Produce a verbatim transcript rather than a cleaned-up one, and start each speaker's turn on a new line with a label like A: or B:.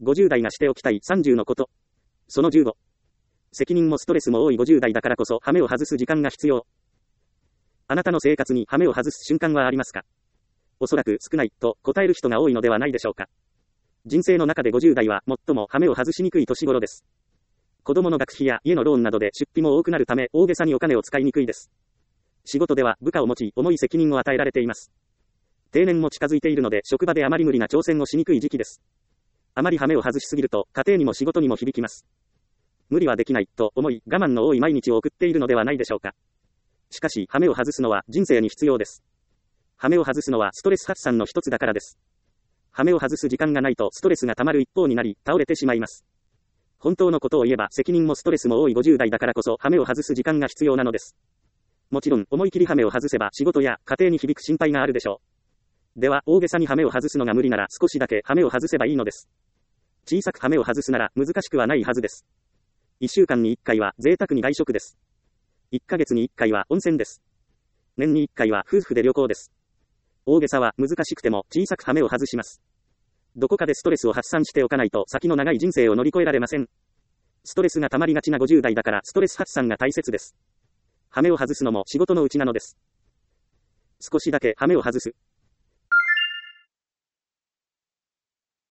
A: ごじゅう代がしておきたいさんじゅうのこと。そのじゅうご。責任もストレスも多いごじゅう代だからこそハメを外す時間が必要。あなたの生活にハメを外す瞬間はありますか？おそらく少ないと答える人が多いのではないでしょうか。人生の中でごじゅう代は最もハメを外しにくい年頃です。子供の学費や家のローンなどで出費も多くなるため大げさにお金を使いにくいです。仕事では部下を持ち重い責任を与えられています。定年も近づいているので職場であまり無理な挑戦をしにくい時期です。あまりハメを外しすぎると家庭にも仕事にも響きます。無理はできないと思い我慢の多い毎日を送っているのではないでしょうか。しかしハメを外すのは人生に必要です。ハメを外すのはストレス発散の一つだからです。ハメを外す時間がないとストレスが溜まる一方になり倒れてしまいます。本当のことを言えば責任もストレスも多いごじゅう代だからこそハメを外す時間が必要なのです。もちろん思い切りハメを外せば仕事や家庭に響く心配があるでしょう。では大げさにハメを外すのが無理なら少しだけハメを外せばいいのです。小さくハメを外すなら難しくはないはずです。いっしゅうかんにいっかいは贅沢に外食です。いっかげつにいっかいは温泉です。年にいっかいは夫婦で旅行です。大げさは難しくても小さくハメを外します。どこかでストレスを発散しておかないと先の長い人生を乗り越えられません。ストレスが溜まりがちなごじゅう代だからストレス発散が大切です。ハメを外すのも仕事のうちなのです。少しだけハメを外す。